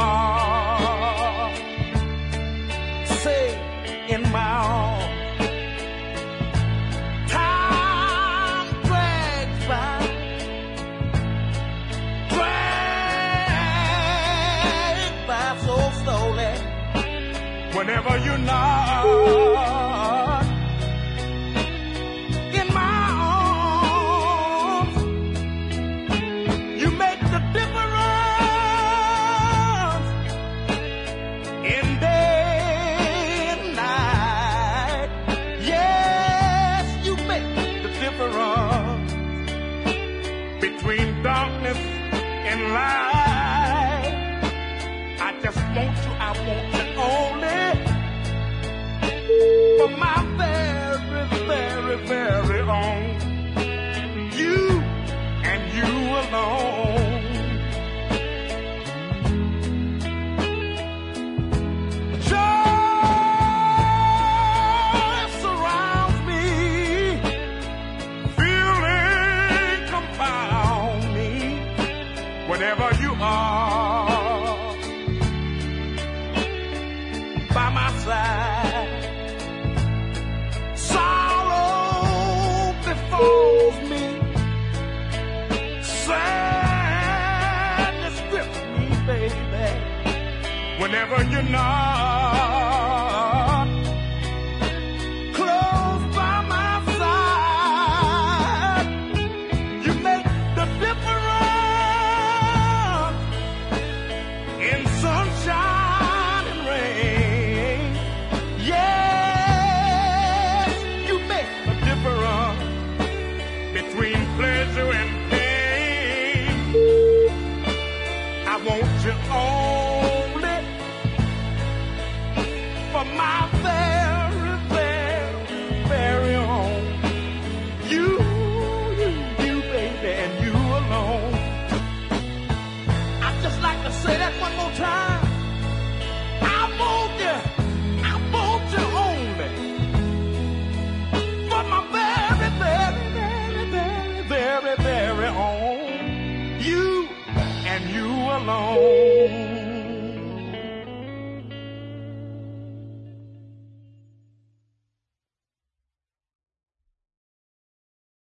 heart, safe in my arms. Time drags by, so slowly. Whenever you're not in my arms, you make the difference in day and night. Yes, you make the difference between darkness and light. I just want you, I want you only for my very, very, very own. You and you alone. Joy surrounds me, feeling compound me whenever you are by my side. Sorrow befalls me, sadness grips me, baby, whenever you're not close by my side. You make the difference in sunshine and rain. Yes, you make a difference between pleasure and pain. I want you only for my very, very, very own. You, baby, and you alone. I'd just like to say that one more time. I want you only for my very, very, very, very, very, very own. You and you alone.